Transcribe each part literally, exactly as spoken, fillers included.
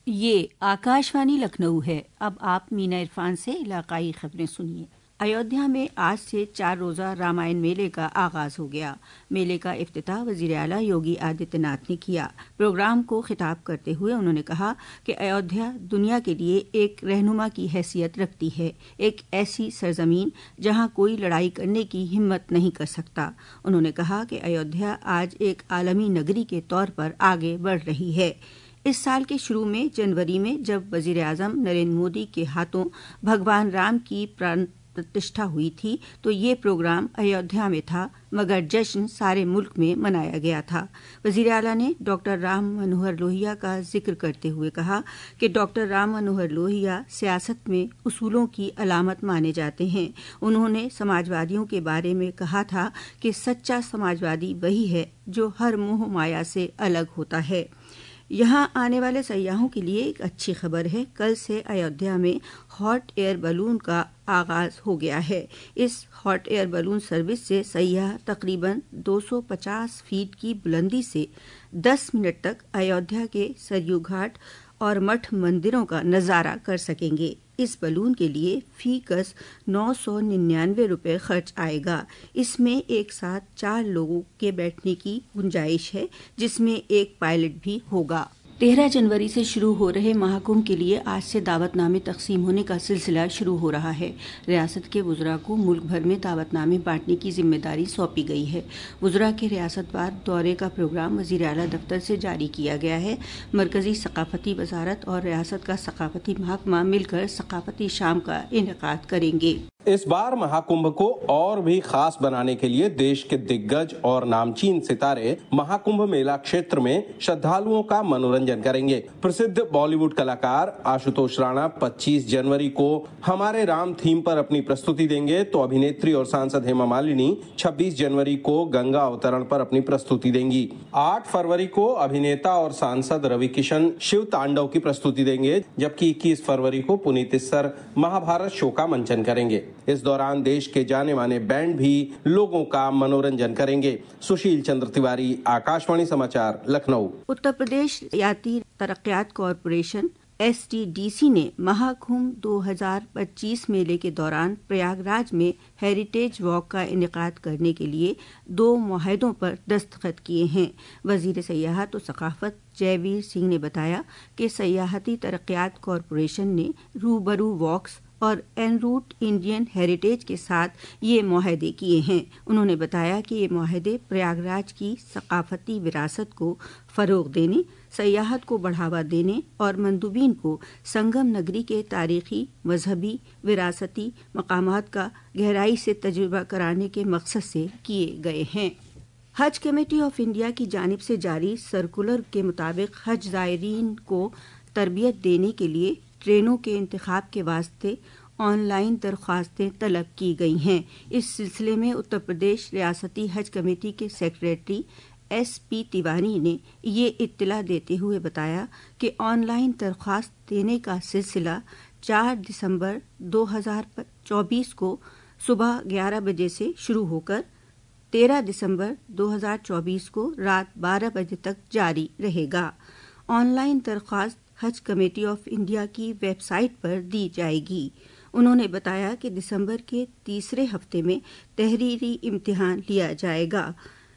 یہ آکاشوانی لکھنؤ ہے۔ اب آپ مینا عرفان سے علاقائی خبریں سنیے۔ ایودھیا میں آج سے چار روزہ رامائن میلے کا آغاز ہو گیا۔ میلے کا افتتاح وزیر اعلیٰ یوگی آدتیہ ناتھ نے کیا۔ پروگرام کو خطاب کرتے ہوئے انہوں نے کہا کہ ایودھیا دنیا کے لیے ایک رہنما کی حیثیت رکھتی ہے، ایک ایسی سرزمین جہاں کوئی لڑائی کرنے کی ہمت نہیں کر سکتا۔ انہوں نے کہا کہ ایودھیا آج ایک عالمی نگری کے طور پر آگے بڑھ رہی ہے۔ اس سال کے شروع میں جنوری میں جب وزیر اعظم نریندر مودی کے ہاتھوں بھگوان رام کی پران پرتشٹھا ہوئی تھی تو یہ پروگرام ایودھیا میں تھا، مگر جشن سارے ملک میں منایا گیا تھا۔ وزیر اعلیٰ نے ڈاکٹر رام منوہر لوہیا کا ذکر کرتے ہوئے کہا کہ ڈاکٹر رام منوہر لوہیا سیاست میں اصولوں کی علامت مانے جاتے ہیں۔ انہوں نے سماجوادیوں کے بارے میں کہا تھا کہ سچا سماجوادی وہی ہے جو ہر موہ مایا سے الگ ہوتا ہے۔ یہاں آنے والے سیاحوں کے لیے ایک اچھی خبر ہے۔ کل سے ایودھیا میں ہاٹ ایئر بلون کا آغاز ہو گیا ہے۔ اس ہاٹ ایئر بلون سروس سے سیاح تقریباً دو سو پچاس فیٹ کی بلندی سے دس منٹ تک ایودھیا کے سریو گھاٹ اور مٹھ مندروں کا نظارہ کر سکیں گے۔ اس بلون کے لیے فی کس نو سو ننانوے روپے خرچ آئے گا۔ اس میں ایک ساتھ چار لوگوں کے بیٹھنے کی گنجائش ہے، جس میں ایک پائلٹ بھی ہوگا۔ تیرہ جنوری سے شروع ہو رہے مہاکمبھ کے لیے آج سے دعوت نامے تقسیم ہونے کا سلسلہ شروع ہو رہا ہے۔ ریاست کے وزراء کو ملک بھر میں دعوت نامے بانٹنے کی ذمہ داری سونپی گئی ہے۔ وزراء کے ریاست وار دورے کا پروگرام وزیر اعلیٰ دفتر سے جاری کیا گیا ہے۔ مرکزی ثقافتی وزارت اور ریاست کا ثقافتی محکمہ مل کر ثقافتی شام کا انعقاد کریں گے۔ اس بار مہاکمبھ کو اور بھی خاص بنانے کے لیے دیش کے دگگج اور نامچین ستارے مہاکمبھ میلہ کھیتر میں شردھالوؤں کا منورنجن کریں گے۔ پرسدھ بالی ووڈ کلاکار آشوتوش رانا پچیس جنوری کو ہمارے رام تھیم پر اپنی پرستوتی دیں گے تو ابھینیتری اور سانسد ہیما مالنی چھبیس جنوری کو گنگا اوترن پر اپنی پرستوتی دیں گی۔ آٹھ فروری کو ابھینیتا اور سانسد روی کشن شیو تانڈو کی پرستوتی دیں گے، جبکہ اکیس فروری کو پنیت اسر مہابھارت شو کا منچن کریں گے۔ اس دوران دیش کے جانے مانے بینڈ بھی لوگوں کا منورنجن کریں گے۔ سشیل چندر تیواری، آکاشوانی سماچار، لکھنؤ۔ اتر پردیش ریاستی ترقیات corporation S T D C نے مہاکمبھ دو ہزار پچیس میلے کے دوران پریاگ راج میں ہیریٹیج واک کا انعقاد کرنے کے لیے دو معاہدوں پر دستخط کیے ہیں۔ وزیر سیاحت و ثقافت جے ویر سنگھ نے بتایا کہ سیاحتی ترقیات کارپوریشن نے روبرو واکس اور این روٹ انڈین ہیریٹیج کے ساتھ یہ معاہدے کیے ہیں۔ انہوں نے بتایا کہ یہ معاہدے پریاگ راج کی ثقافتی وراثت کو فروغ دینے، سیاحت کو بڑھاوا دینے اور مندوبین کو سنگم نگری کے تاریخی، مذہبی، وراثتی مقامات کا گہرائی سے تجربہ کرانے کے مقصد سے کیے گئے ہیں۔ حج کمیٹی آف انڈیا کی جانب سے جاری سرکولر کے مطابق حج زائرین کو تربیت دینے کے لیے ٹرینوں کے انتخاب کے واسطے آن لائن درخواستیں طلب کی گئی ہیں۔ اس سلسلے میں اتر پردیش ریاستی حج کمیٹی کے سیکریٹری ایس پی تیواری نے یہ اطلاع دیتے ہوئے بتایا کہ آن لائن درخواست دینے کا سلسلہ چار دسمبر دو ہزار چوبیس کو صبح گیارہ بجے سے شروع ہو کر تیرہ دسمبر دو ہزار چوبیس کو رات بارہ بجے تک جاری رہے گا۔ آن لائن درخواست حج کمیٹی آف انڈیا کی ویب سائٹ پر دی جائے گی۔ انہوں نے بتایا کہ دسمبر کے تیسرے ہفتے میں تحریری امتحان لیا جائے گا۔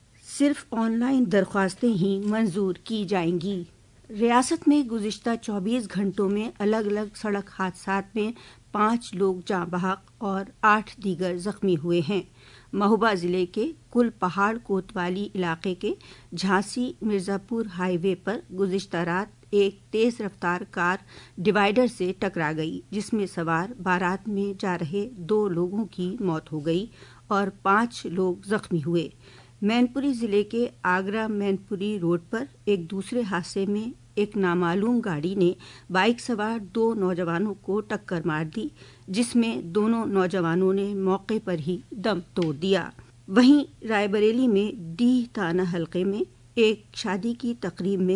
صرف آن لائن درخواستیں ہی منظور کی جائیں گی۔ ریاست میں گزشتہ چوبیس گھنٹوں میں الگ الگ سڑک حادثات میں پانچ لوگ جاں بحق اور آٹھ دیگر زخمی ہوئے ہیں۔ مہوبہ ضلع کے کل پہاڑ کوتوالی علاقے کے جھانسی مرزا پور ہائی وے پر گزشتہ رات ایک تیز رفتار کار ڈیوائیڈر سے ٹکرا گئی، جس میں سوار بارات میں جا رہے دو لوگوں کی موت ہو گئی اور پانچ لوگ زخمی ہوئے۔ مین پوری ضلع کے آگرہ مین پوری روڈ پر ایک دوسرے حادثے میں ایک نامعلوم گاڑی نے بائک سوار دو نوجوانوں کو ٹکر مار دی، جس میں دونوں نوجوانوں نے موقع پر ہی دم توڑ دیا۔ وہیں رائے بریلی میں ڈیہ تھانہ حلقے میں ایک شادی کی تقریب میں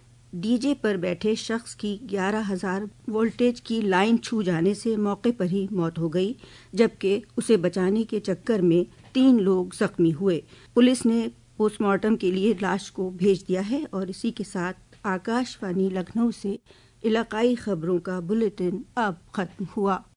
ڈی جے پر بیٹھے شخص کی گیارہ ہزار وولٹیج کی لائن چھو جانے سے موقع پر ہی موت ہو گئی، جبکہ اسے بچانے کے چکر میں تین لوگ زخمی ہوئے۔ پولیس نے پوسٹ مارٹم کے لیے لاش کو بھیج دیا ہے۔ اور اسی کے ساتھ آکاش وانی لکھنؤ سے علاقائی خبروں کا بلیٹن اب ختم ہوا۔